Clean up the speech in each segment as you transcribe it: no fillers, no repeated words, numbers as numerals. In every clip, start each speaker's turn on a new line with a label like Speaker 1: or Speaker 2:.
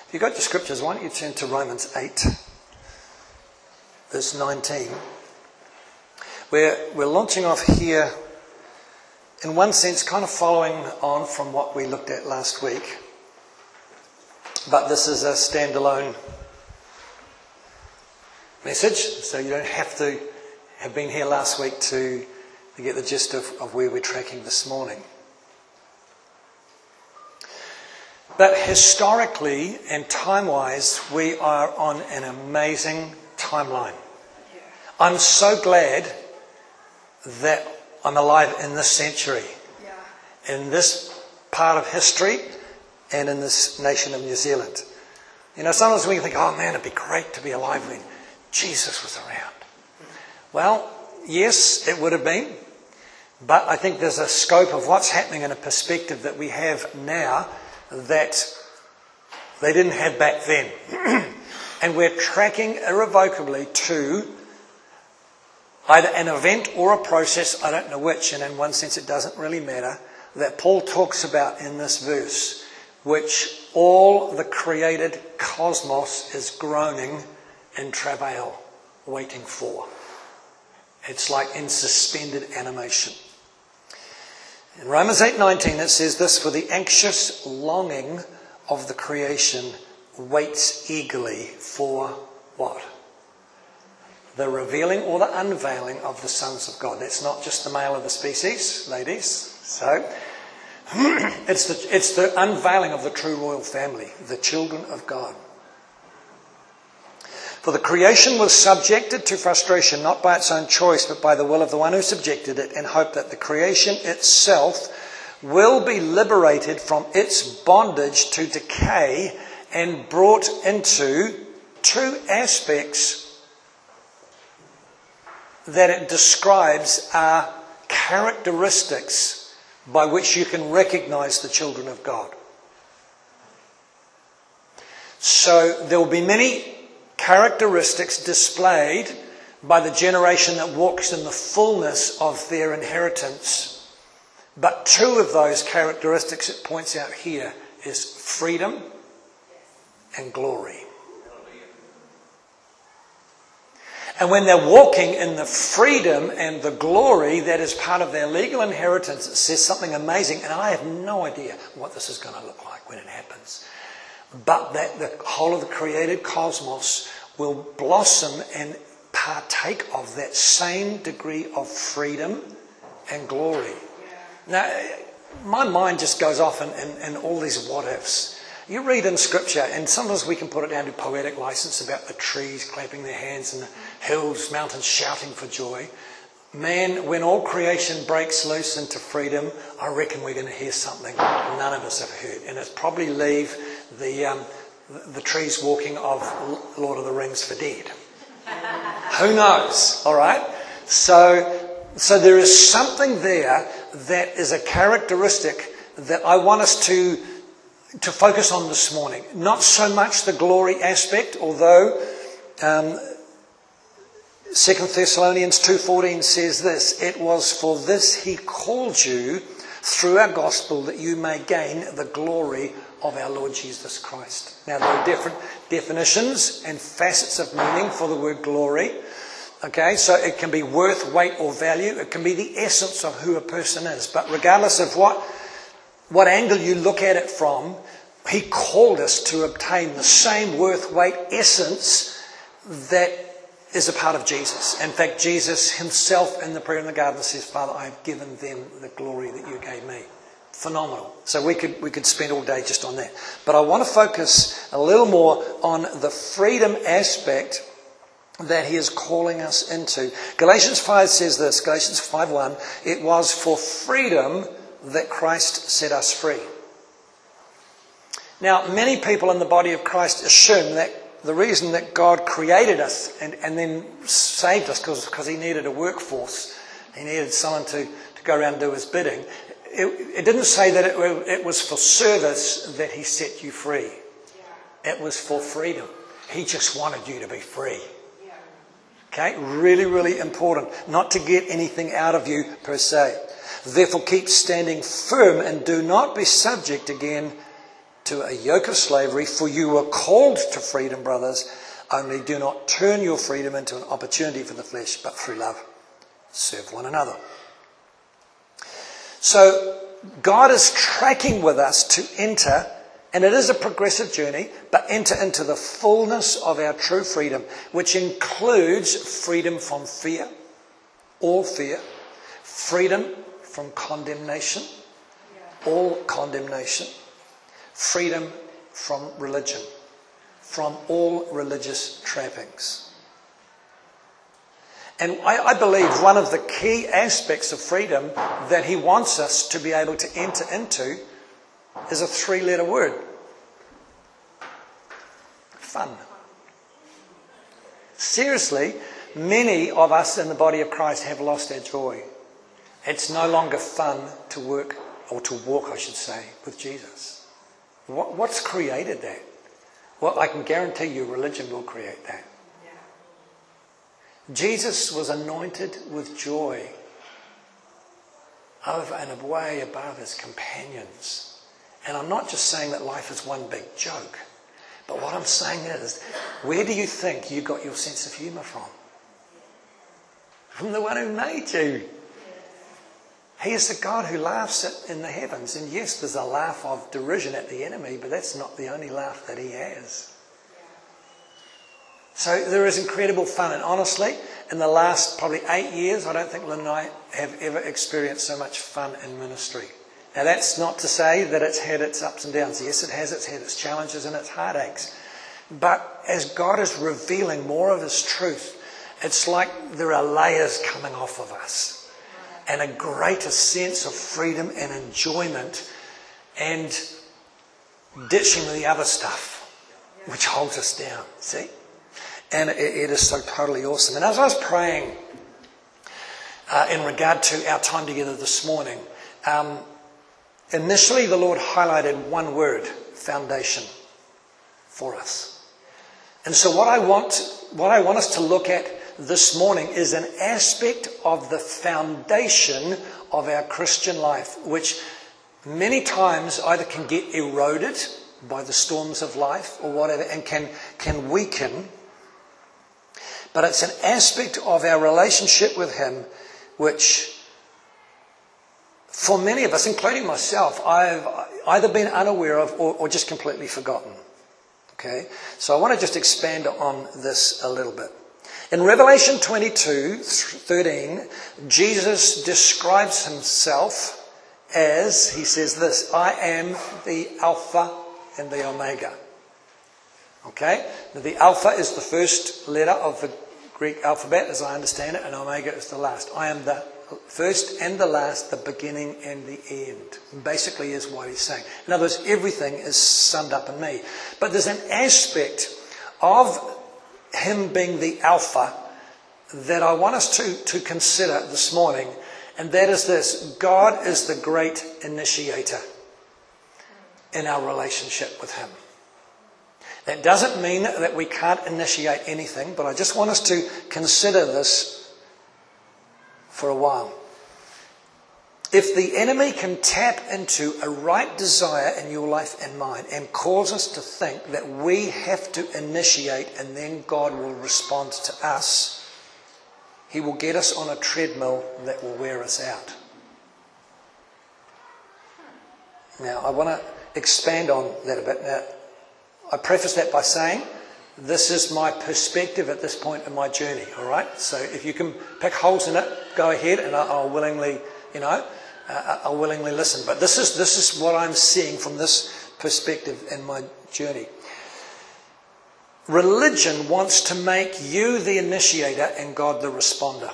Speaker 1: If you've got your scriptures, why don't you turn to Romans 8, verse 19. We're launching off here, in one sense, kind of following on from what we looked at last week. But this is a standalone message, so you don't have to have been here last week to get the gist of where we're tracking this morning. But historically and time-wise, we are on an amazing timeline. I'm so glad that I'm alive in this century, in this part of history, and in this nation of New Zealand. You know, sometimes we think, oh man, it'd be great to be alive when Jesus was around. Well, yes, it would have been. But I think there's a scope of what's happening and a perspective that we have now that they didn't have back then. And we're tracking irrevocably to either an event or a process, I don't know which, and in one sense it doesn't really matter, that Paul talks about in this verse, which all the created cosmos is groaning in travail, waiting for. It's like in suspended animation. In Romans 8:19 it says this, for the anxious longing of the creation waits eagerly for what? The revealing or the unveiling of the sons of God. That's not just the male of the species, ladies. So, it's the unveiling of the true royal family, the children of God. For the creation was subjected to frustration, not by its own choice, but by the will of the one who subjected it, in hope that the creation itself will be liberated from its bondage to decay and brought into two aspects that it describes are characteristics by which you can recognize the children of God. So there will be many characteristics displayed by the generation that walks in the fullness of their inheritance. But two of those characteristics it points out here is freedom and glory. And when they're walking in the freedom and the glory that is part of their legal inheritance, it says something amazing, and I have no idea what this is going to look like when it happens. But that the whole of the created cosmos will blossom and partake of that same degree of freedom and glory. Now, my mind just goes off in all these what-ifs. You read in Scripture, and sometimes we can put it down to poetic license about the trees clapping their hands and the hills, mountains shouting for joy. Man, when all creation breaks loose into freedom, I reckon we're going to hear something none of us have heard. And it's probably leave the trees walking of Lord of the Rings for dead. Who knows? All right? So there is something there that is a characteristic that I want us to focus on this morning. Not so much the glory aspect, although 2 Thessalonians 2:14 says this, it was for this he called you through our gospel that you may gain the glory of our Lord Jesus Christ. Now there are different definitions and facets of meaning for the word glory. Okay, so it can be worth, weight or value. It can be the essence of who a person is. But regardless of what angle you look at it from, he called us to obtain the same worth, weight, essence that is a part of Jesus. In fact, Jesus himself in the prayer in the garden says, Father, I have given them the glory that you gave me. Phenomenal. So we could spend all day just on that. But I want to focus a little more on the freedom aspect that he is calling us into. Galatians 5 says this, Galatians 5:1, it was for freedom that Christ set us free. Now, many people in the body of Christ assume that the reason that God created us and then saved us because he needed a workforce, he needed someone to go around and do his bidding. It didn't say that it was for service that he set you free. It was for freedom. He just wanted you to be free. Okay, really, really important. Not to get anything out of you per se. Therefore keep standing firm and do not be subject again to a yoke of slavery, for you were called to freedom, brothers. Only do not turn your freedom into an opportunity for the flesh, but through love, serve one another. So God is tracking with us to enter, and it is a progressive journey, but enter into the fullness of our true freedom, which includes freedom from fear, all fear, freedom from condemnation, all condemnation, freedom from religion, from all religious trappings. And I believe one of the key aspects of freedom that he wants us to be able to enter into is a 3-letter word. Fun. Seriously, many of us in the body of Christ have lost our joy. It's no longer fun to work, or to walk, I should say, with Jesus. What's created that? Well, I can guarantee you religion will create that. Jesus was anointed with joy over and way above his companions. And I'm not just saying that life is one big joke. But what I'm saying is, where do you think you got your sense of humour from? From the one who made you. He is the God who laughs in the heavens. And yes, there's a laugh of derision at the enemy, but that's not the only laugh that he has. So there is incredible fun. And honestly, in the last probably 8 years, I don't think Lynn and I have ever experienced so much fun in ministry. Now that's not to say that it's had its ups and downs. Yes, it has. It's had its challenges and its heartaches. But as God is revealing more of his truth, it's like there are layers coming off of us. And a greater sense of freedom and enjoyment, and ditching the other stuff which holds us down. See? And it is so totally awesome. And as I was praying in regard to our time together this morning, initially the Lord highlighted one word: foundation, for us. And so what I want us to look at this morning is an aspect of the foundation of our Christian life, which many times either can get eroded by the storms of life or whatever, and can weaken. But it's an aspect of our relationship with him which, for many of us, including myself, I've either been unaware of or just completely forgotten. Okay? So I want to just expand on this a little bit. In Revelation 22:13, Jesus describes himself as, he says this: I am the Alpha and the Omega. Okay? Now, the Alpha is the first letter of the Greek alphabet, as I understand it, and Omega is the last. I am the first and the last, the beginning and the end. Basically is what he's saying. In other words, everything is summed up in me. But there's an aspect of him being the Alpha that I want us to consider this morning, and that is this: God is the great initiator in our relationship with him. That doesn't mean that we can't initiate anything, but I just want us to consider this for a while. If the enemy can tap into a right desire in your life and mine and cause us to think that we have to initiate and then God will respond to us, he will get us on a treadmill that will wear us out. Now, I want to expand on that a bit. Now, I preface that by saying this is my perspective at this point in my journey, all right? So if you can pick holes in it, go ahead, and I'll willingly, I'll willingly listen. But this is what I'm seeing from this perspective in my journey. Religion wants to make you the initiator and God the responder.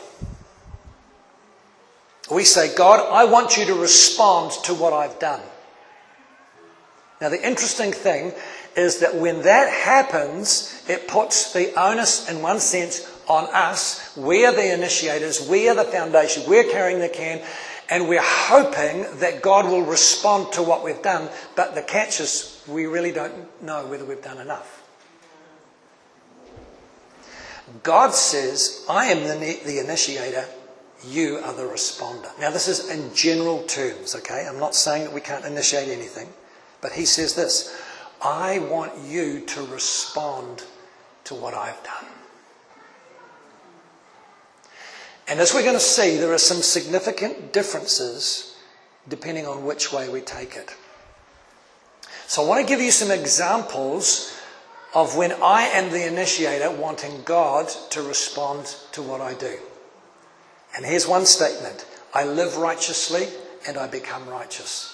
Speaker 1: We say, God, I want you to respond to what I've done. Now, the interesting thing is that when that happens, it puts the onus, in one sense, on us. We're the initiators, we're the foundation, we're carrying the can, and we're hoping that God will respond to what we've done. But the catch is, we really don't know whether we've done enough. God says, I am the initiator, you are the responder. Now, this is in general terms, okay? I'm not saying that we can't initiate anything. But he says this: I want you to respond to what I've done. And as we're going to see, there are some significant differences depending on which way we take it. So I want to give you some examples of when I am the initiator wanting God to respond to what I do. And here's one statement: I live righteously and I become righteous.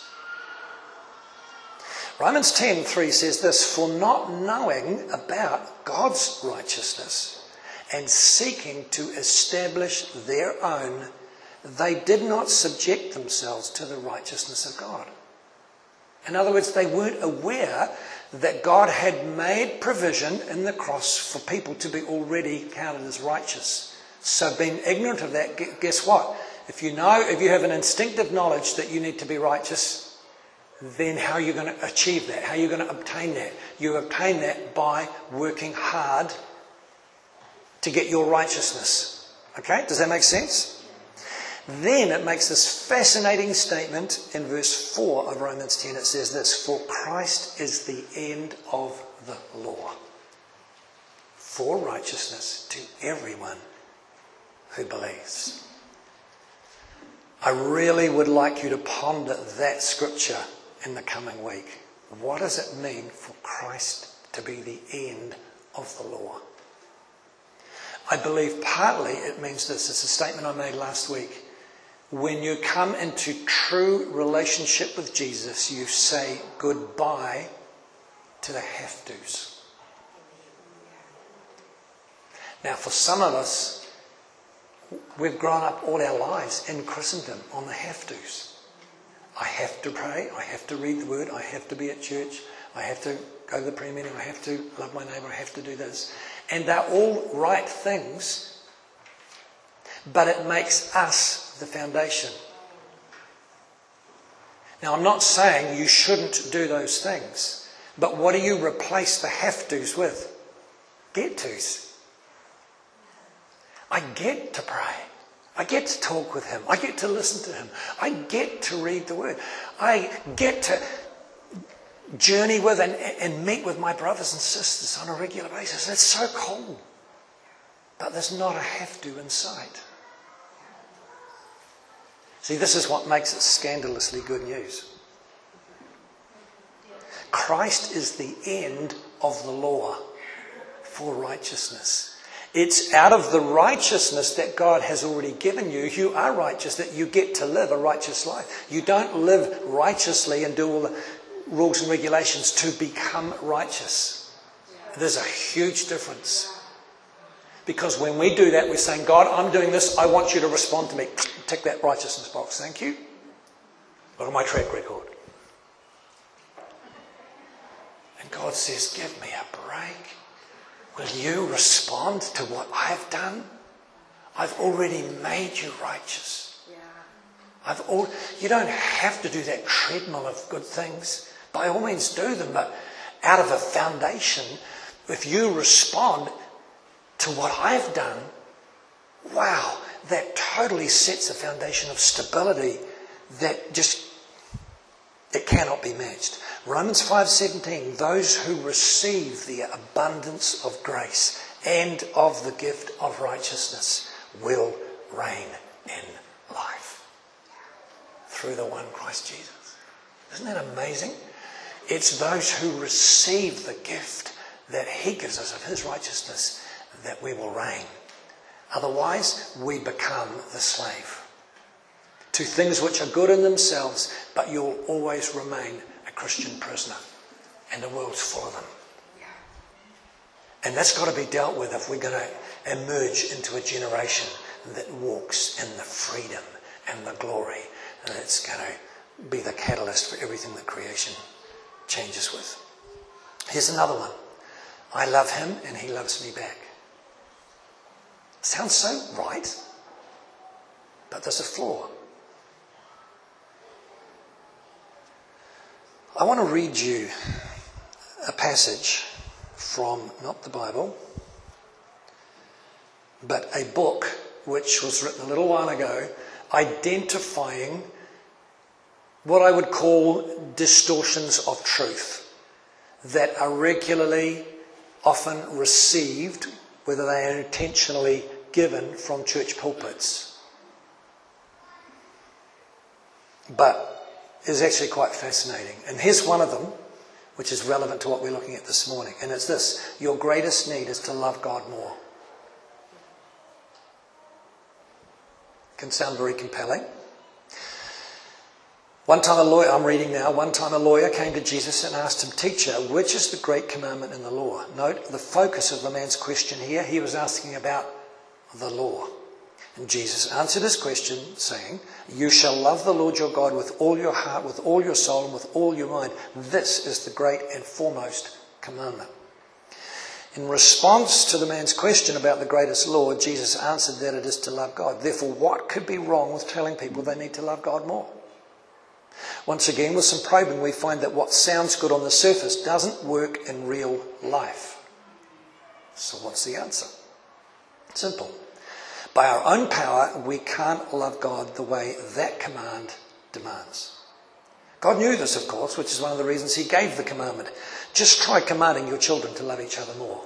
Speaker 1: Romans 10:3 says this: for not knowing about God's righteousness and seeking to establish their own, they did not subject themselves to the righteousness of God. In other words, they weren't aware that God had made provision in the cross for people to be already counted as righteous. So being ignorant of that, guess what? If you have an instinctive knowledge that you need to be righteous, then how are you going to achieve that? How are you going to obtain that? You obtain that by working hard to get your righteousness. Okay? Does that make sense? Then it makes this fascinating statement in verse 4 of Romans 10. It says this: for Christ is the end of the law, for righteousness to everyone who believes. I really would like you to ponder that scripture in the coming week. What does it mean for Christ to be the end of the law? I believe partly it means this. It's a statement I made last week. When you come into true relationship with Jesus, you say goodbye to the have-tos. Now, for some of us, we've grown up all our lives in Christendom on the have-tos. I have to pray, I have to read the word, I have to be at church, I have to go to the prayer meeting, I have to love my neighbour, I have to do this. And they're all right things, but it makes us the foundation. Now, I'm not saying you shouldn't do those things, but what do you replace the have-tos with? Get-tos. I get to pray. I get to talk with him. I get to listen to him. I get to read the word. I get to journey with and meet with my brothers and sisters on a regular basis. It's so cool. But there's not a have-to in sight. See, this is what makes it scandalously good news. Christ is the end of the law for righteousness. It's out of the righteousness that God has already given you. You are righteous, that you get to live a righteous life. You don't live righteously and do all the rules and regulations to become righteous. There's a huge difference. Because when we do that, we're saying, God, I'm doing this. I want you to respond to me. Tick that righteousness box. Thank you. Look at my track record. And God says, give me a break. Will you respond to what I've done? I've already made you righteous. You don't have to do that treadmill of good things. By all means do them, but out of a foundation, if you respond to what I've done, wow, that totally sets a foundation of stability that it cannot be matched. Romans 5:17, those who receive the abundance of grace and of the gift of righteousness will reign in life through the one Christ Jesus. Isn't that amazing? It's those who receive the gift that he gives us of his righteousness that we will reign. Otherwise, we become the slave to things which are good in themselves, but you'll always remain a Christian prisoner, and the world's full of them. And that's got to be dealt with if we're going to emerge into a generation that walks in the freedom and the glory, and it's going to be the catalyst for everything that creation changes with. Here's another one. I love him and he loves me back. Sounds so right, but there's a flaw. I want to read you a passage from, not the Bible, but a book which was written a little while ago, identifying what I would call distortions of truth. that are regularly, often received, whether they are intentionally given from church pulpits. But it's actually quite fascinating. And here's one of them, which is relevant to what we're looking at this morning. And it's this: your greatest need is to love God more. Can sound very compelling. One time a lawyer came to Jesus and asked him, "Teacher, which is the great commandment in the law?" Note the focus of the man's question here. He was asking about the law. And Jesus answered his question saying, "You shall love the Lord your God with all your heart, with all your soul, and with all your mind. This is the great and foremost commandment." In response to the man's question about the greatest law, Jesus answered that it is to love God. Therefore, what could be wrong with telling people they need to love God more? Once again, with some probing, we find that what sounds good on the surface doesn't work in real life. So what's the answer? Simple. By our own power, we can't love God the way that command demands. God knew this, of course, which is one of the reasons he gave the commandment. Just try commanding your children to love each other more.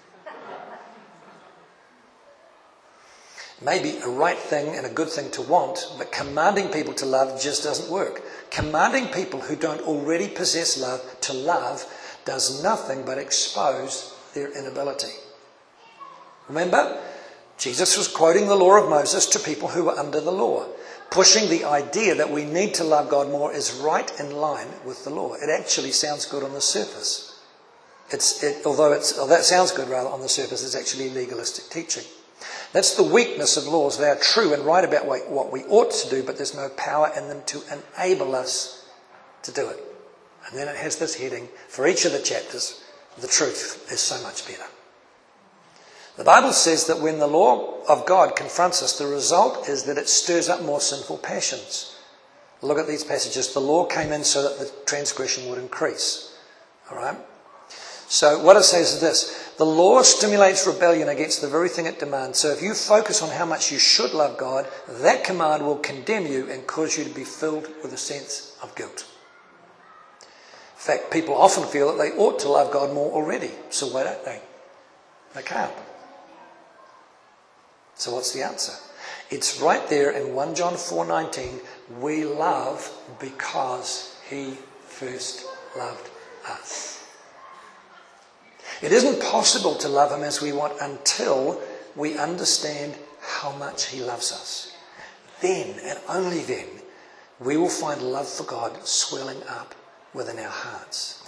Speaker 1: Maybe a right thing and a good thing to want, but commanding people to love just doesn't work. Commanding people who don't already possess love to love does nothing but expose their inability. Remember, Jesus was quoting the law of Moses to people who were under the law. Pushing the idea that we need to love God more is right in line with the law. It actually sounds good on the surface. Although that sounds good rather on the surface, it's actually legalistic teaching. That's the weakness of laws. They are true and right about what we ought to do, but there's no power in them to enable us to do it. And then it has this heading for each of the chapters: the truth is so much better. The Bible says that when the law of God confronts us, the result is that it stirs up more sinful passions. Look at these passages. The law came in so that the transgression would increase. All right? So what it says is this: the law stimulates rebellion against the very thing it demands. So if you focus on how much you should love God, that command will condemn you and cause you to be filled with a sense of guilt. In fact, people often feel that they ought to love God more already. So why don't they? They can't. So what's the answer? It's right there in 1 John 4:19. We love because he first loved us. It isn't possible to love him as we want until we understand how much he loves us. Then, and only then, we will find love for God swelling up within our hearts.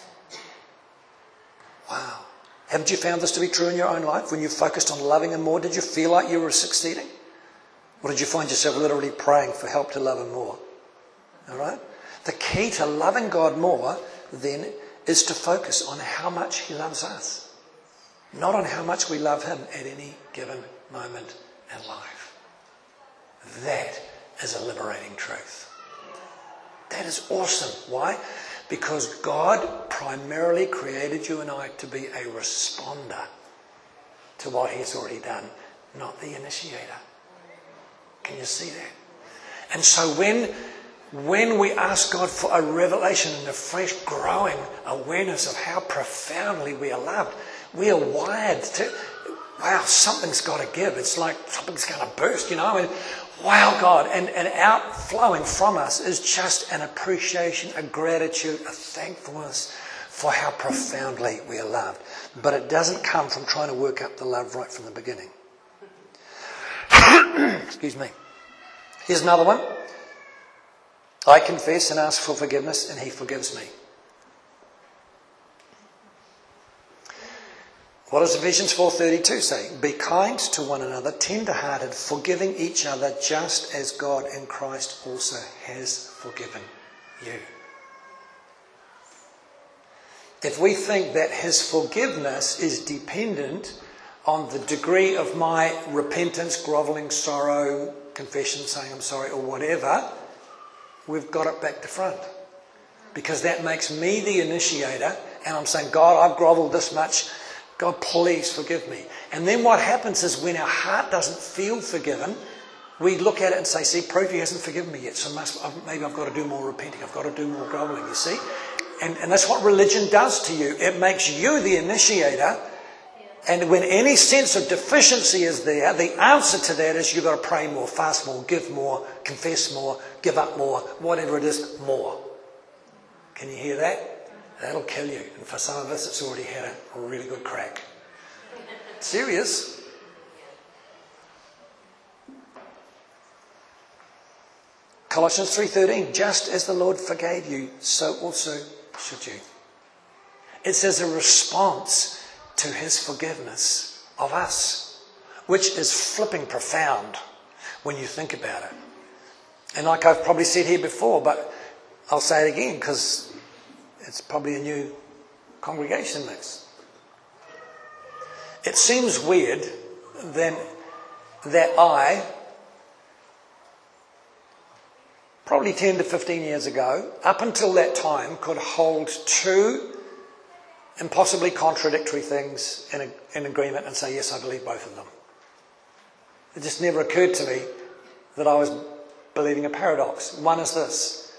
Speaker 1: Wow. Haven't you found this to be true in your own life? When you focused on loving him more, did you feel like you were succeeding? Or did you find yourself literally praying for help to love him more? All right? The key to loving God more, then, is to focus on how much he loves us, not on how much we love him at any given moment in life. That is a liberating truth. That is awesome. Why? Because God primarily created you and I to be a responder to what he's already done, not the initiator. Can you see that? And so when we ask God for a revelation and a fresh growing awareness of how profoundly we are loved, we are wired to, wow, something's got to give. It's like something's going to burst, and wow, God. And outflowing from us is just an appreciation, a gratitude, a thankfulness for how profoundly we are loved. But it doesn't come from trying to work up the love right from the beginning. Excuse me. Here's another one. I confess and ask for forgiveness, and he forgives me. What does Ephesians 4:32 say? Be kind to one another, tender-hearted, forgiving each other, just as God in Christ also has forgiven you. If we think that his forgiveness is dependent on the degree of my repentance, grovelling, sorrow, confession, saying I'm sorry, or whatever, we've got it back to front. Because that makes me the initiator, and I'm saying, God, I've grovelled this much. God, please forgive me. And then what happens is when our heart doesn't feel forgiven, we look at it and say, see, proof he hasn't forgiven me yet, so maybe I've got to do more repenting. I've got to do more grovelling, you see. And that's what religion does to you. It makes you the initiator. And when any sense of deficiency is there, the answer to that is you've got to pray more, fast more, give more, confess more, give up more, whatever it is, more. Can you hear that? That'll kill you. And for some of us, it's already had a really good crack. Serious. Colossians 3:13, just as the Lord forgave you, so also should you. It's as a response to his forgiveness of us, which is flipping profound when you think about it. And like I've probably said here before, but I'll say it again because it's probably a new congregation mix. It seems weird then that I, probably 10 to 15 years ago, up until that time, could hold two impossibly contradictory things in agreement and say, yes, I believe both of them. It just never occurred to me that I was believing a paradox. One is this.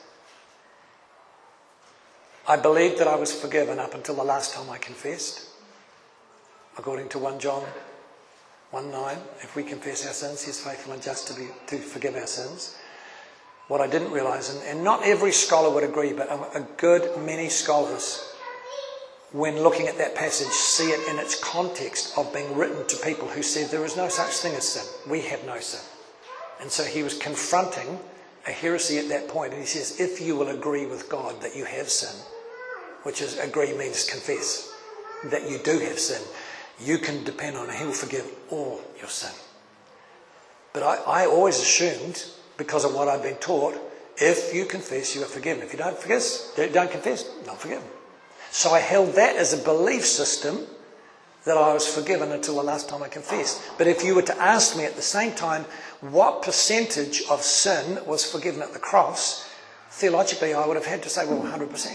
Speaker 1: I believed that I was forgiven up until the last time I confessed. According to 1 John 1:9, if we confess our sins, he's faithful and just to forgive our sins. What I didn't realise, and not every scholar would agree, but a good many scholars, when looking at that passage, see it in its context of being written to people who said there is no such thing as sin. We have no sin. And so he was confronting a heresy at that point. And he says, if you will agree with God that you have sin, which is agree means confess, that you do have sin, you can depend on him. He will forgive all your sin. But I always assumed, because of what I've been taught, if you confess, you are forgiven. If you don't confess, not forgiven. So I held that as a belief system that I was forgiven until the last time I confessed. But if you were to ask me at the same time what percentage of sin was forgiven at the cross, theologically I would have had to say, well, 100%.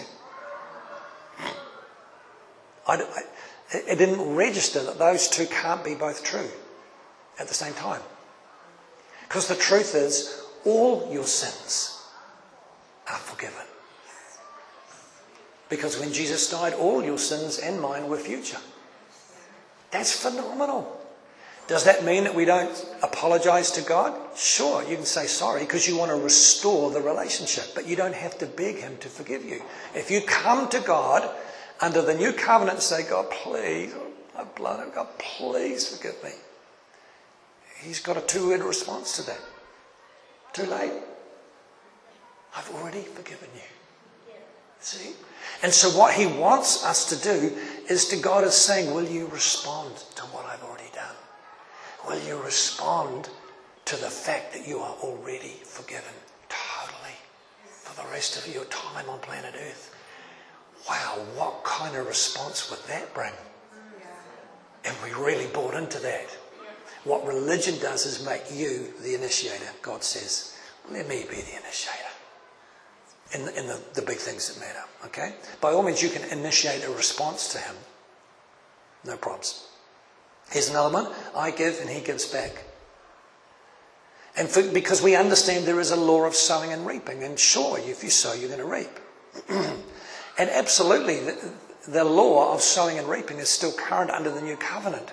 Speaker 1: It didn't register that those two can't be both true at the same time. Because the truth is, all your sins are forgiven. Because when Jesus died, all your sins and mine were future. That's phenomenal. Does that mean that we don't apologise to God? Sure, you can say sorry because you want to restore the relationship, but you don't have to beg him to forgive you. If you come to God under the new covenant and say, God, please, I've blown it, God, please forgive me. He's got a two-word response to that. Too late. I've already forgiven you. See? And so what he wants us to do is God is saying, will you respond to what I've already done? Will you respond to the fact that you are already forgiven totally for the rest of your time on planet Earth? Wow, what kind of response would that bring? And we really bought into that. What religion does is make you the initiator. God says, let me be the initiator. In the big things that matter, okay? By all means, you can initiate a response to him. No problems. Here's another one. I give and he gives back. And because we understand there is a law of sowing and reaping. And sure, if you sow, you're going to reap. And absolutely, the law of sowing and reaping is still current under the new covenant.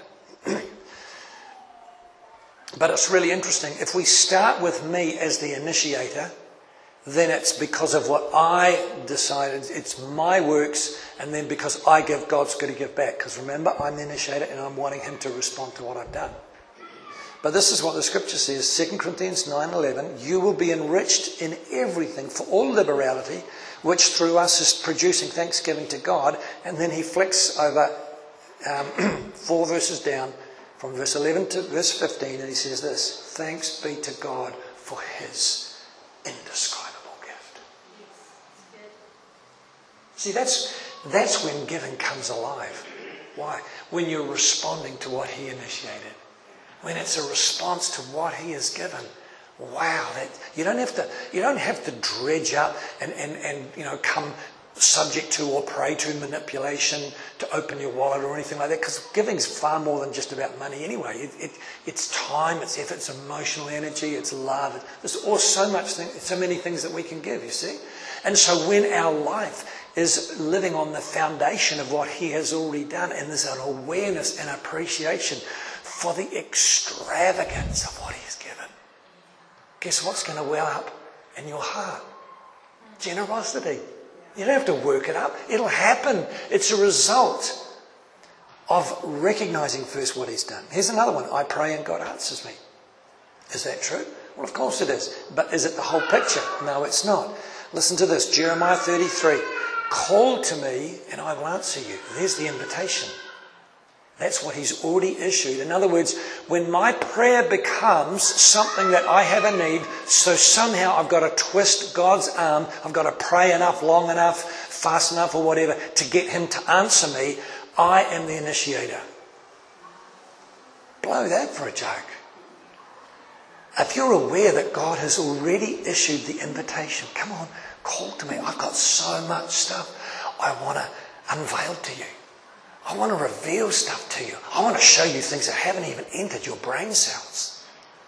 Speaker 1: But it's really interesting. If we start with me as the initiator, then it's because of what I decided. It's my works, and then because I give, God's going to give back. Because remember, I'm the initiator and I'm wanting him to respond to what I've done. But this is what the scripture says, 2 Corinthians 9:11, you will be enriched in everything for all liberality, which through us is producing thanksgiving to God. And then he flicks over 4 verses down from verse 11 to verse 15, and he says this, thanks be to God for his indescribable gift. See, that's when giving comes alive. Why? When you're responding to what he initiated. When it's a response to what he has given. Wow, you don't have to dredge up and come subject to or prey to manipulation to open your wallet or anything like that, because giving's far more than just about money anyway. It's time, it's effort, it's emotional energy, it's love. There's so many things that we can give, you see. And so when our life is living on the foundation of what he has already done, and there's an awareness and appreciation for the extravagance of what he's given. Guess what's going to well up in your heart? Generosity. You don't have to work it up. It'll happen. It's a result of recognizing first what he's done. Here's another one. I pray and God answers me. Is that true? Well, of course it is. But is it the whole picture? No, it's not. Listen to this. Jeremiah 33. Call to me and I will answer you. There's the invitation. That's what he's already issued. In other words, when my prayer becomes something that I have a need, so somehow I've got to twist God's arm, I've got to pray enough, long enough, fast enough or whatever to get him to answer me, I am the initiator. Blow that for a joke. If you're aware that God has already issued the invitation, come on, call to me. I've got so much stuff I want to unveil to you. I want to reveal stuff to you. I want to show you things that haven't even entered your brain cells.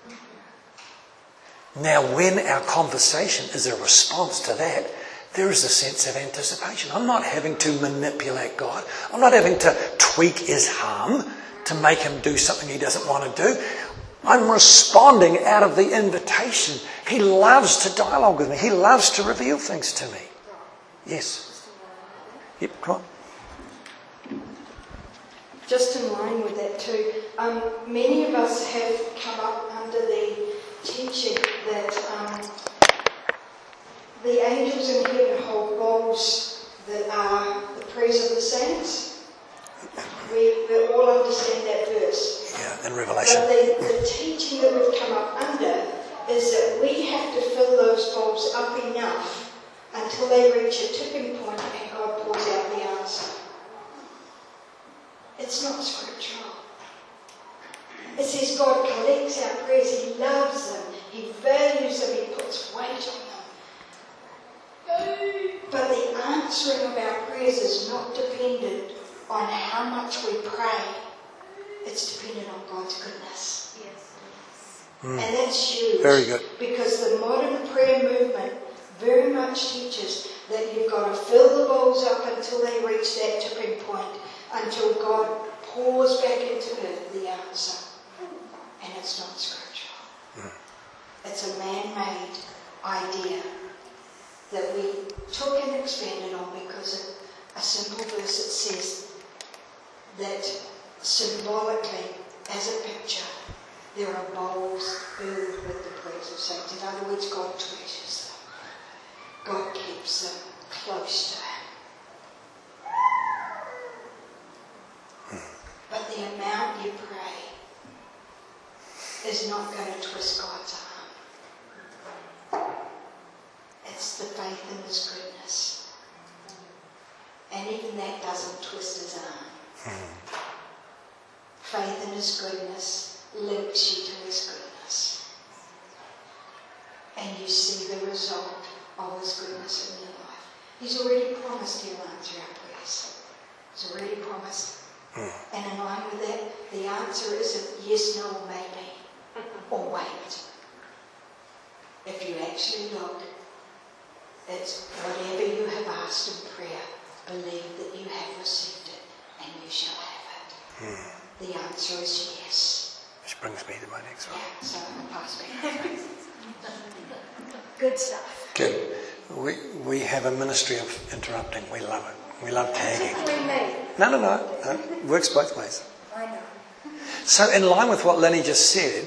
Speaker 1: Now, when our conversation is a response to that, there is a sense of anticipation. I'm not having to manipulate God. I'm not having to tweak his harm to make him do something he doesn't want to do. I'm responding out of the invitation. He loves to dialogue with me. He loves to reveal things to me. Yes. Yep, come on.
Speaker 2: Just in line with that too, many of us have come up under the teaching that the angels in heaven hold bowls that are the prayers of the saints. We all understand that verse.
Speaker 1: Yeah, in Revelation.
Speaker 2: But the teaching that we've come up under is that we have to fill those bowls up enough until they reach a tipping point and God pours out the answer. It's not scriptural. It says God collects our prayers. He loves them. He values them. He puts weight on them. But the answering of our prayers is not dependent on how much we pray. It's dependent on God's goodness. Yes. And that's huge.
Speaker 1: Very good.
Speaker 2: Because the modern prayer movement very much teaches that you've got to fill the bowls up until they reach that tipping point, until God pours back into earth the answer. And it's not scriptural. It's a man-made idea that we took and expanded on because of a simple verse that says that symbolically, as a picture, there are bowls filled with the prayers of saints. In other words, God treasures them. God keeps them close to him. But the amount you pray is not going to twist God's arm. It's the faith in his goodness. And even that doesn't twist his arm. Faith in his goodness links you to his goodness. And you see the result of his goodness in your life. He's already promised he'll answer our prayers. He's already promised. And in line with that, the answer isn't yes, no, or maybe, or wait. If you actually look, it's whatever you have asked in prayer, believe that you have received it, and you shall have it. The answer is yes.
Speaker 1: Which brings me to my next one.
Speaker 2: Yeah, so pass me. Good stuff.
Speaker 1: Good. We have a ministry of interrupting. We love it. We love tagging. No. It works both ways.
Speaker 2: I know.
Speaker 1: So in line with what Lenny just said,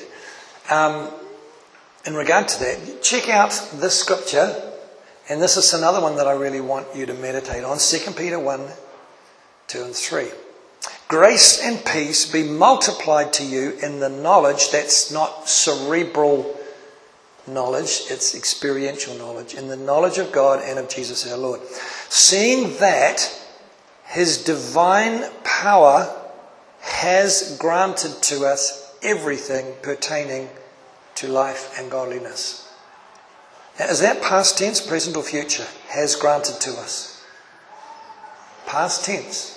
Speaker 1: in regard to that, check out this scripture, and this is another one that I really want you to meditate on, 2 Peter 1, 2 and 3. Grace and peace be multiplied to you in the knowledge that's not cerebral knowledge, it's experiential knowledge, in the knowledge of God and of Jesus our Lord. Seeing that his divine power has granted to us everything pertaining to life and godliness. Now, is that past tense, present or future? Has granted to us. Past tense.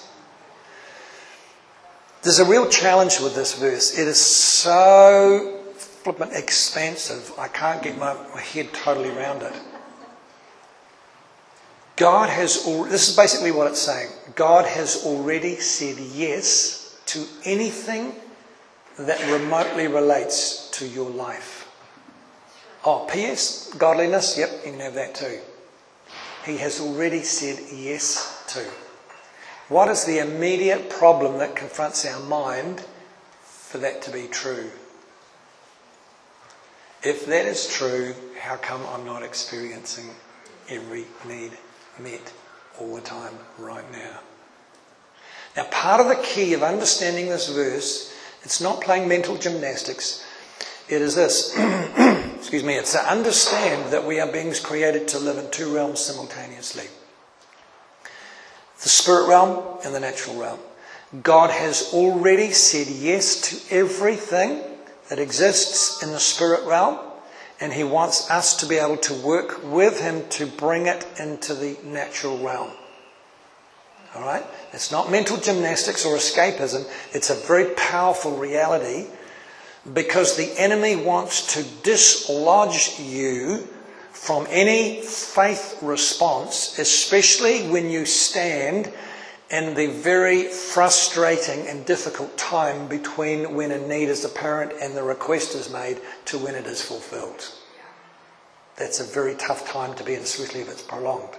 Speaker 1: There's a real challenge with this verse. It is so flippant expansive. I can't get my head totally around it. this is basically what it's saying. God has already said yes to anything that remotely relates to your life. Oh, P.S. Godliness, yep, you can have that too. He has already said yes to. What is the immediate problem that confronts our mind for that to be true? If that is true, how come I'm not experiencing every need met all the time right now? Now, part of the key of understanding this verse, it's not playing mental gymnastics. It is this. Excuse me. It's to understand that we are beings created to live in two realms simultaneously. The spirit realm and the natural realm. God has already said yes to everything that exists in the spirit realm, and he wants us to be able to work with him to bring it into the natural realm. All right? It's not mental gymnastics or escapism. It's a very powerful reality, because the enemy wants to dislodge you from any faith response, especially when you stand in the very frustrating and difficult time between when a need is apparent and the request is made to when it is fulfilled. That's a very tough time to be in, especially if it's prolonged.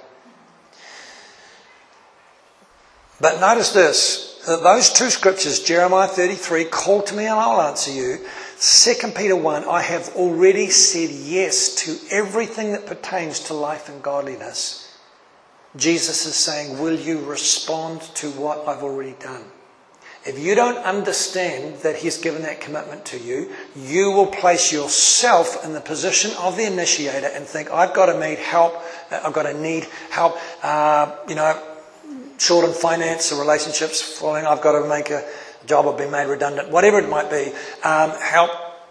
Speaker 1: But notice this, that those two scriptures, Jeremiah 33, call to me and I'll answer you. 2 Peter 1, I have already said yes to everything that pertains to life and godliness. Jesus is saying, will you respond to what I've already done? If you don't understand that he's given that commitment to you, you will place yourself in the position of the initiator and think, I've got to need help, short in finance or relationships falling, I've got to make a job or be made redundant, whatever it might be, help.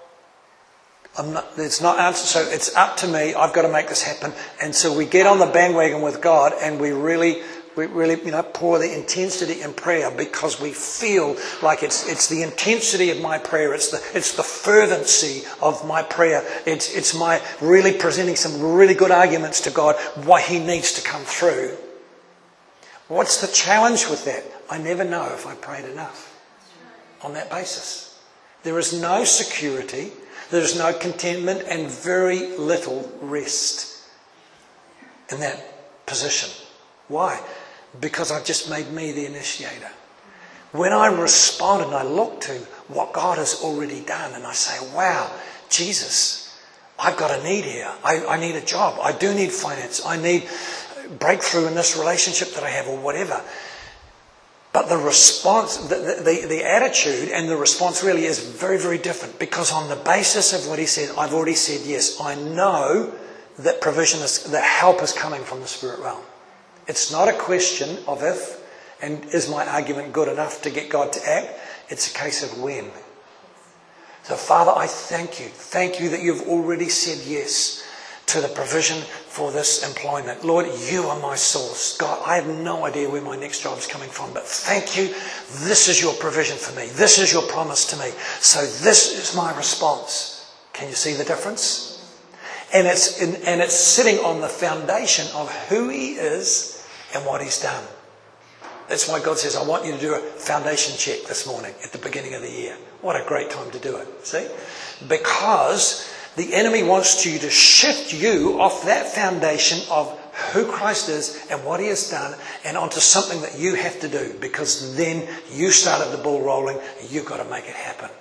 Speaker 1: It's not answer, so it's up to me, I've got to make this happen. And so we get on the bandwagon with God and we really pour the intensity in prayer, because we feel like it's the intensity of my prayer, it's the fervency of my prayer, it's my really presenting some really good arguments to God why he needs to come through. What's the challenge with that? I never know if I prayed enough on that basis. There is no security, there is no contentment, and very little rest in that position. Why? Because I've just made me the initiator. When I respond and I look to what God has already done and I say, wow, Jesus, I've got a need here. I need a job. I do need finance. I need breakthrough in this relationship that I have, or whatever. But the response, the attitude and the response really is very, very different, because on the basis of what he said, I've already said yes. I know that that help is coming from the spirit realm. It's not a question of if and is my argument good enough to get God to act. It's a case of when. So Father, I thank you. Thank you that you've already said yes to the provision for this employment. Lord, you are my source. God, I have no idea where my next job is coming from, but thank you. This is your provision for me. This is your promise to me. So this is my response. Can you see the difference? And it's sitting on the foundation of who he is and what he's done. That's why God says, I want you to do a foundation check this morning at the beginning of the year. What a great time to do it. See? Because the enemy wants you to shift you off that foundation of who Christ is and what he has done, and onto something that you have to do, because then you started the ball rolling and you've got to make it happen.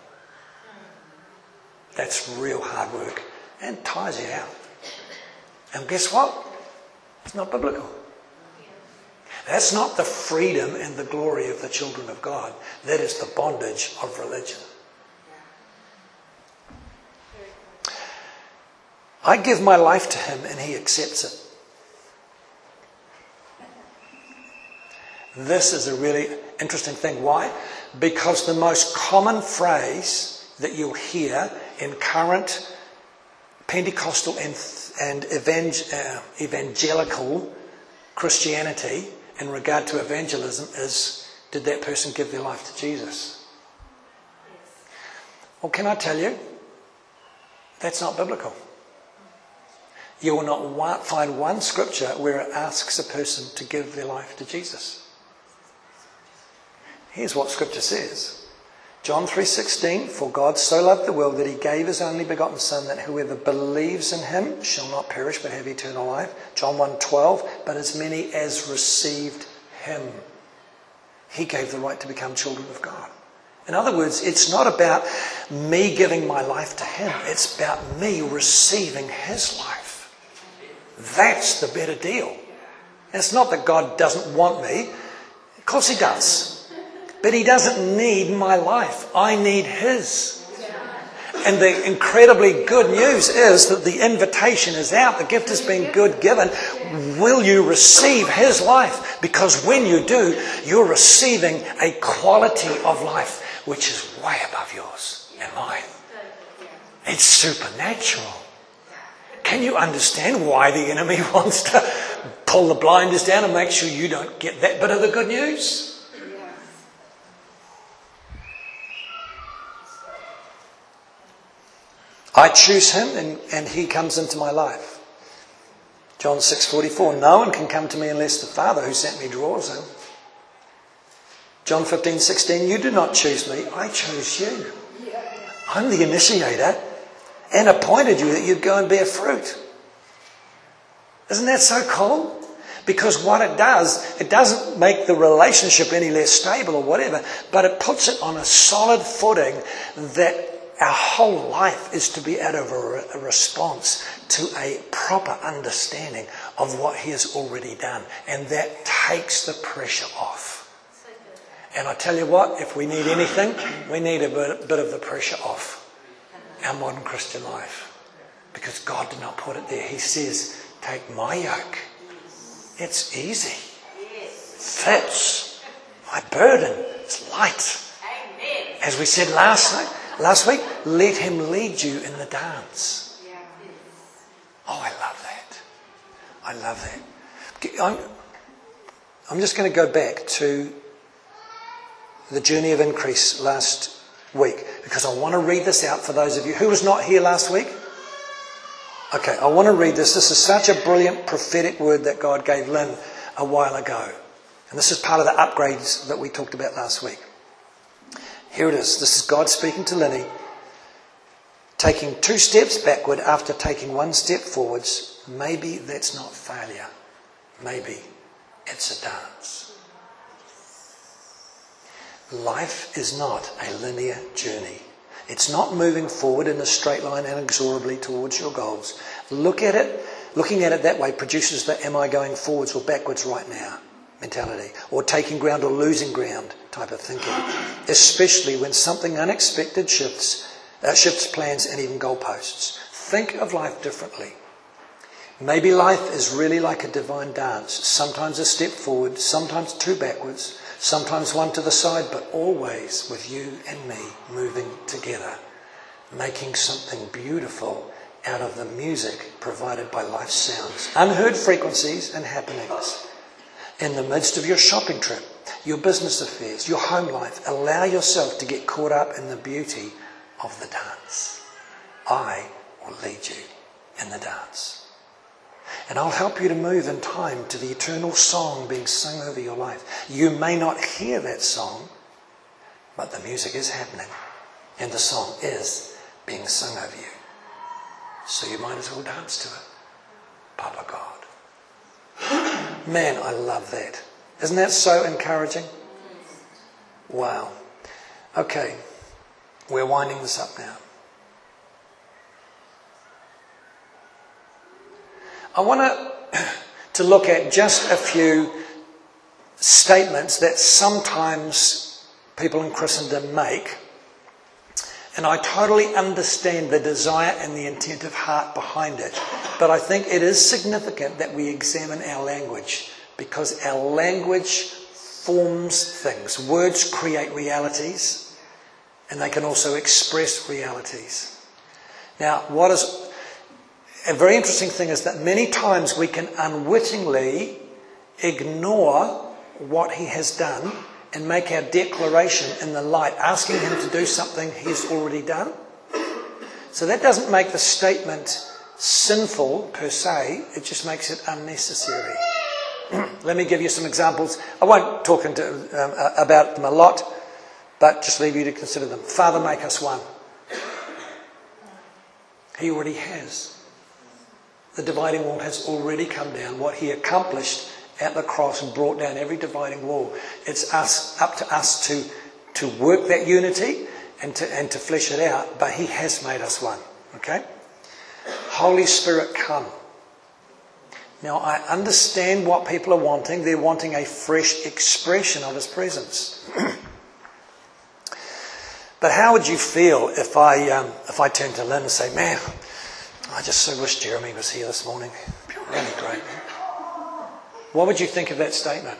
Speaker 1: That's real hard work and tires you out. And guess what? It's not biblical. That's not the freedom and the glory of the children of God. That is the bondage of religion. I give my life to him and he accepts it. This is a really interesting thing. Why? Because the most common phrase that you'll hear in current Pentecostal and evangelical Christianity in regard to evangelism is, did that person give their life to Jesus? Well, can I tell you? That's not biblical. You will not find one scripture where it asks a person to give their life to Jesus. Here's what scripture says. John 3:16, for God so loved the world that he gave his only begotten Son, that whoever believes in him shall not perish but have eternal life. John 1:12, but as many as received him, he gave the right to become children of God. In other words, it's not about me giving my life to him. It's about me receiving his life. That's the better deal. It's not that God doesn't want me. Of course he does. But he doesn't need my life. I need his. And the incredibly good news is that the invitation is out. The gift has been given. Will you receive his life? Because when you do, you're receiving a quality of life which is way above yours and mine. It's supernatural. Can you understand why the enemy wants to pull the blinders down and make sure you don't get that bit of the good news? I choose him and he comes into my life. John 6:44, no one can come to me unless the Father who sent me draws him. John 15:16, you do not choose me, I chose you. I'm the initiator and appointed you that you'd go and bear fruit. Isn't that so cool? Because what it doesn't make the relationship any less stable or whatever, but it puts it on a solid footing that our whole life is to be out of a response to a proper understanding of what he has already done. And that takes the pressure off. And I tell you what, if we need anything, we need a bit of the pressure off our modern Christian life. Because God did not put it there. He says, take my yoke. It's easy. Fits. My burden is light. As we said last week, let him lead you in the dance. Oh, I love that. I love that. I'm just going to go back to the journey of increase last week because I want to read this out for those of you who was not here last week. Okay, I want to read this. This is such a brilliant prophetic word that God gave Lynn a while ago. And this is part of the upgrades that we talked about last week. Here it is. This is God speaking to Linny. Taking 2 steps backward after taking 1 step forwards. Maybe that's not failure. Maybe it's a dance. Life is not a linear journey. It's not moving forward in a straight line inexorably towards your goals. Looking at it that way produces the am I going forwards or backwards right now mentality, or taking ground or losing ground type of thinking, especially when something unexpected shifts plans and even goalposts. Think of life differently. Maybe life is really like a divine dance, sometimes a step forward, sometimes 2 backwards, sometimes 1 to the side, but always with you and me moving together, making something beautiful out of the music provided by life's sounds, unheard frequencies and happenings. In the midst of your shopping trip, your business affairs, your home life, allow yourself to get caught up in the beauty of the dance. I will lead you in the dance. And I'll help you to move in time to the eternal song being sung over your life. You may not hear that song, but the music is happening and the song is being sung over you. So you might as well dance to it. Papa God. Man, I love that. Isn't that so encouraging? Wow. Okay, we're winding this up now. I want to look at just a few statements that sometimes people in Christendom make. And I totally understand the desire and the intent of heart behind it. But I think it is significant that we examine our language, because our language forms things. Words create realities, and they can also express realities. Now, what is a very interesting thing is that many times we can unwittingly ignore what he has done and make our declaration in the light, asking him to do something he's already done. So that doesn't make the statement sinful per se, it just makes it unnecessary. Let me give you some examples. I won't talk about them a lot, but just leave you to consider them. Father, make us one. He already has. The dividing wall has already come down. What he accomplished at the cross and brought down every dividing wall. It's up to us to work that unity and to flesh it out, but he has made us one. Okay? Holy Spirit, come. Now, I understand what people are wanting. They're wanting a fresh expression of his presence. But how would you feel if I turned to Lynn and say, man, I just so wish Jeremy was here this morning. It'd be really great. What would you think of that statement?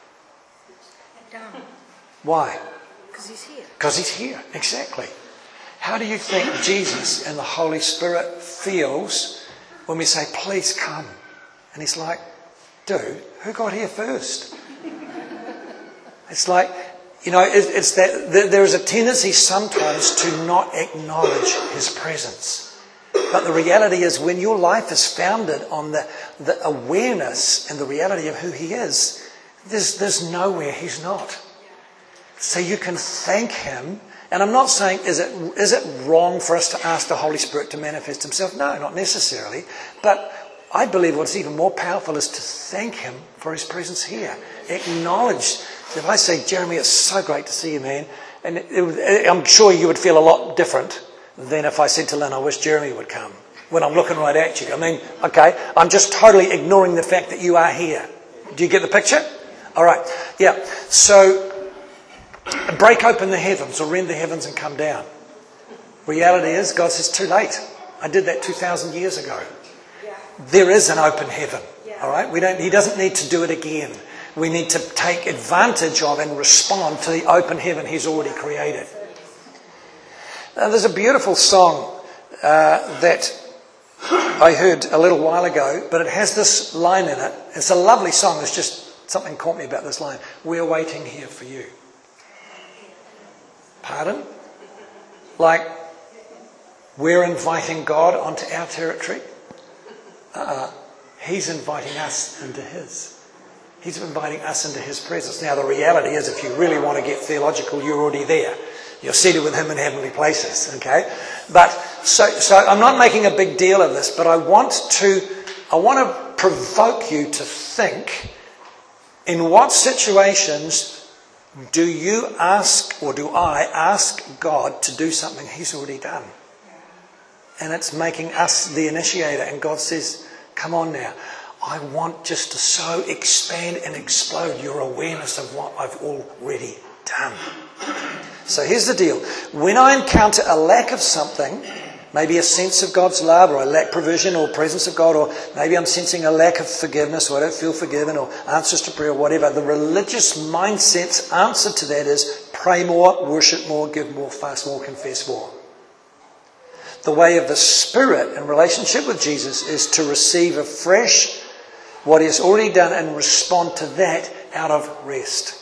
Speaker 1: Why?
Speaker 3: Because he's here.
Speaker 1: Because he's here, exactly. How do you think Jesus and the Holy Spirit feels when we say, please come? And he's like, dude, who got here first? It's like, it's that there is a tendency sometimes to not acknowledge his presence. But the reality is when your life is founded on the awareness and the reality of who he is, there's nowhere he's not. So you can thank him. And I'm not saying, is it wrong for us to ask the Holy Spirit to manifest himself? No, not necessarily. But I believe what's even more powerful is to thank him for his presence here. Acknowledge. If I say, Jeremy, it's so great to see you, man. And I'm sure you would feel a lot different than if I said to Lynn, I wish Jeremy would come. When I'm looking right at you. I mean, okay, I'm just totally ignoring the fact that you are here. Do you get the picture? All right. Yeah. So, break open the heavens or rend the heavens and come down. Reality is, God says, too late. I did that 2,000 years ago. There is an open heaven. All right? He doesn't need to do it again. We need to take advantage of and respond to the open heaven he's already created. Now, there's a beautiful song that I heard a little while ago, but it has this line in it. It's a lovely song. It's just something caught me about this line. We're waiting here for you. Pardon? Like, we're inviting God onto our territory? He's inviting us into his. He's inviting us into his presence. Now, the reality is, if you really want to get theological, you're already there. You're seated with him in heavenly places, okay? But, so I'm not making a big deal of this, but I want to provoke you to think, in what situations do you ask, or do I ask God to do something he's already done? And it's making us the initiator. And God says, come on now. I want just to so expand and explode your awareness of what I've already done. So here's the deal. When I encounter a lack of something, maybe a sense of God's love, or a lack provision or presence of God, or maybe I'm sensing a lack of forgiveness, or I don't feel forgiven, or answers to prayer, or whatever, the religious mindset's answer to that is pray more, worship more, give more, fast more, confess more. The way of the Spirit in relationship with Jesus is to receive afresh what he has already done and respond to that out of rest.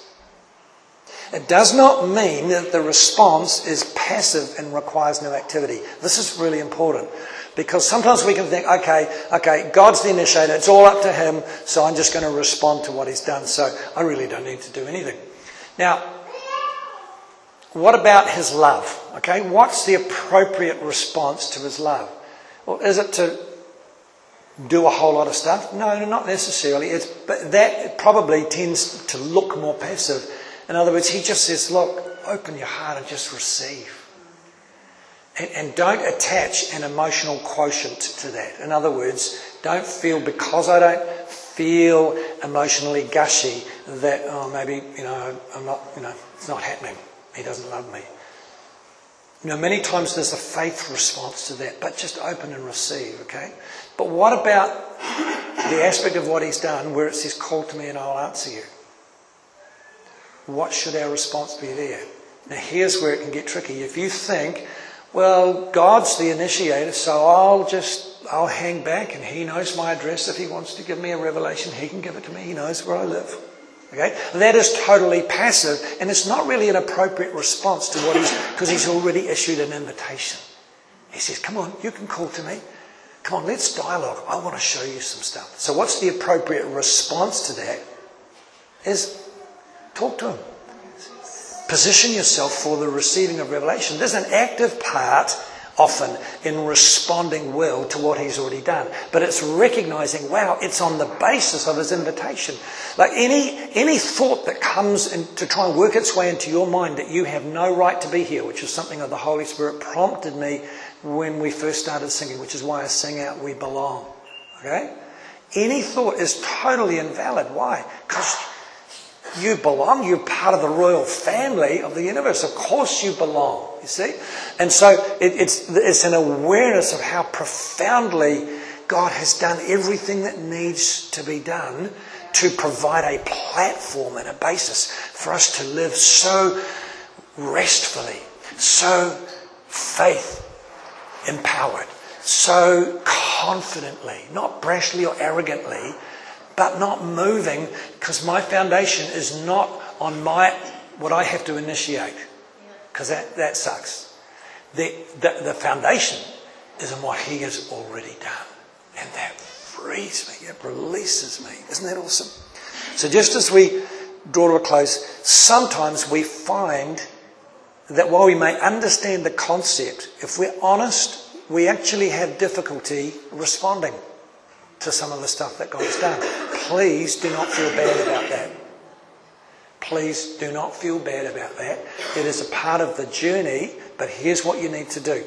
Speaker 1: It does not mean that the response is passive and requires no activity. This is really important, because sometimes we can think, okay, God's the initiator, it's all up to him, so I'm just going to respond to what he's done, so I really don't need to do anything. Now, what about his love? Okay, what's the appropriate response to his love? Well, is it to do a whole lot of stuff? No, not necessarily. But that probably tends to look more passive. In other words, he just says, look, open your heart and just receive. And don't attach an emotional quotient to that. In other words, don't feel, because I don't feel emotionally gushy, that, maybe, I'm not, it's not happening. He doesn't love me. Many times there's a faith response to that, but just open and receive, okay? But what about the aspect of what he's done where it says, call to me and I'll answer you? What should our response be there? Now here's where it can get tricky. If you think, well, God's the initiator, so I'll hang back and he knows my address. If he wants to give me a revelation, he can give it to me. He knows where I live. Okay? That is totally passive, and it's not really an appropriate response to because he's already issued an invitation. He says, come on, you can call to me. Come on, let's dialogue. I want to show you some stuff. So what's the appropriate response to that? Is talk to him. Position yourself for the receiving of revelation. There's an active part often in responding well to what he's already done. But it's recognizing, wow, it's on the basis of his invitation. Like any thought that comes in to try and work its way into your mind that you have no right to be here, which is something that the Holy Spirit prompted me when we first started singing, which is why I sing out, we belong. Okay? Any thought is totally invalid. Why? Because you belong. You're part of the royal family of the universe. Of course you belong, you see. And so it's an awareness of how profoundly God has done everything that needs to be done to provide a platform and a basis for us to live so restfully, so faith empowered, so confidently, not brashly or arrogantly, but not moving, because my foundation is not on what I have to initiate, because that sucks. The foundation is on what he has already done, and that frees me, it releases me. Isn't that awesome? So just as we draw to a close, sometimes we find that while we may understand the concept, if we're honest, we actually have difficulty responding to some of the stuff that God's done. Please do not feel bad about that. Please do not feel bad about that. It is a part of the journey, but here's what you need to do.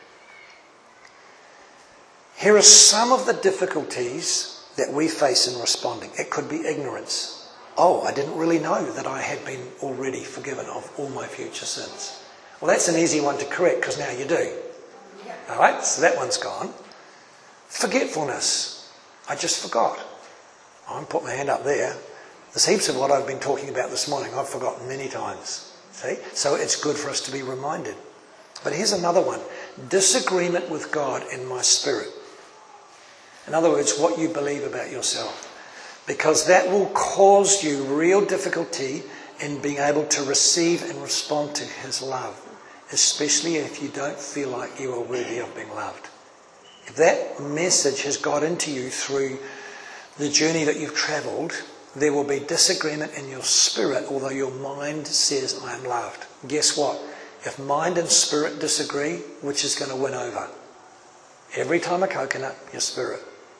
Speaker 1: Here are some of the difficulties that we face in responding. It could be ignorance. Oh, I didn't really know that I had been already forgiven of all my future sins. Well, that's an easy one to correct because now you do. All right, so that one's gone. Forgetfulness. I just forgot. I won't put my hand up there. There's heaps of what I've been talking about this morning I've forgotten many times. See? So it's good for us to be reminded. But here's another one. Disagreement with God in my spirit. In other words, what you believe about yourself. Because that will cause you real difficulty in being able to receive and respond to his love. Especially if you don't feel like you are worthy of being loved. If that message has got into you through the journey that you've travelled, there will be disagreement in your spirit, although your mind says, I am loved. Guess what? If mind and spirit disagree, which is going to win over? Every time a coconut, your spirit.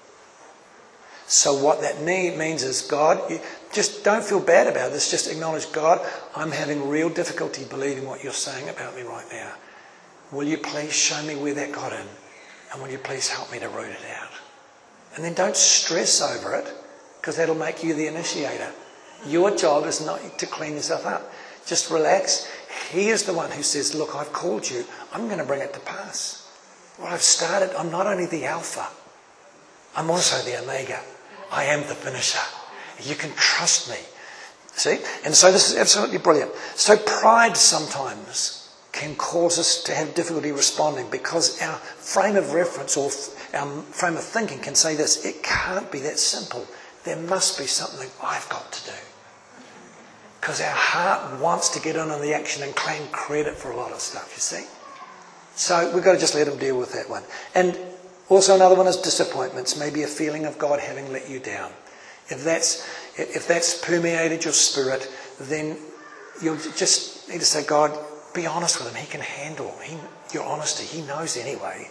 Speaker 1: So what that means is, God, you just don't feel bad about this. Just acknowledge, God, I'm having real difficulty believing what you're saying about me right now. Will you please show me where that got in? And will you please help me to root it out? And then don't stress over it, because that'll make you the initiator. Your job is not to clean yourself up. Just relax. He is the one who says, look, I've called you. I'm going to bring it to pass. What I've started, I'm not only the Alpha, I'm also the Omega. I am the finisher. You can trust me. See? And so this is absolutely brilliant. So pride sometimes can cause us to have difficulty responding because our frame of reference or our frame of thinking can say this, it can't be that simple. There must be something I've got to do. Because our heart wants to get in on the action and claim credit for a lot of stuff, you see. So we've got to just let him deal with that one. And also another one is disappointments, maybe a feeling of God having let you down. If that's permeated your spirit, then you'll just need to say, God, be honest with him. He can handle your honesty. He knows anyway.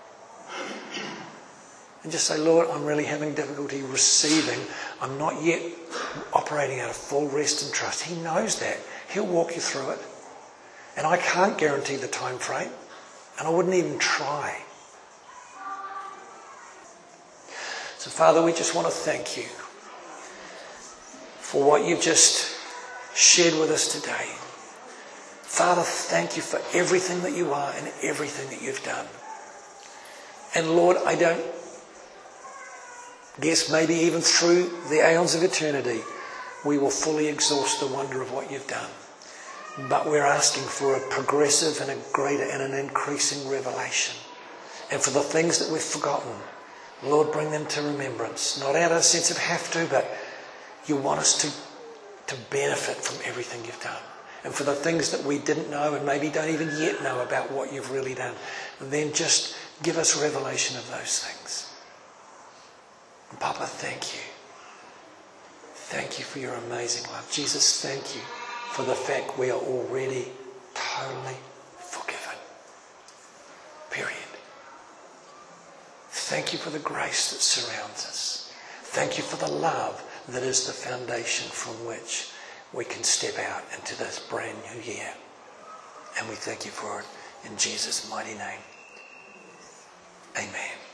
Speaker 1: And just say, Lord, I'm really having difficulty receiving. I'm not yet operating out of full rest and trust. He knows that. He'll walk you through it. And I can't guarantee the time frame. And I wouldn't even try. So, Father, we just want to thank you for what you've just shared with us today. Father, thank you for everything that you are and everything that you've done. And Lord, I don't guess maybe even through the aeons of eternity, we will fully exhaust the wonder of what you've done. But we're asking for a progressive and a greater and an increasing revelation. And for the things that we've forgotten, Lord, bring them to remembrance. Not out of a sense of have to, but you want us to benefit from everything you've done. And for the things that we didn't know and maybe don't even yet know about what you've really done, then just give us revelation of those things. And Papa, thank you. Thank you for your amazing love. Jesus, thank you for the fact we are already totally forgiven. Period. Thank you for the grace that surrounds us. Thank you for the love that is the foundation from which we can step out into this brand new year. And we thank you for it in Jesus' mighty name. Amen.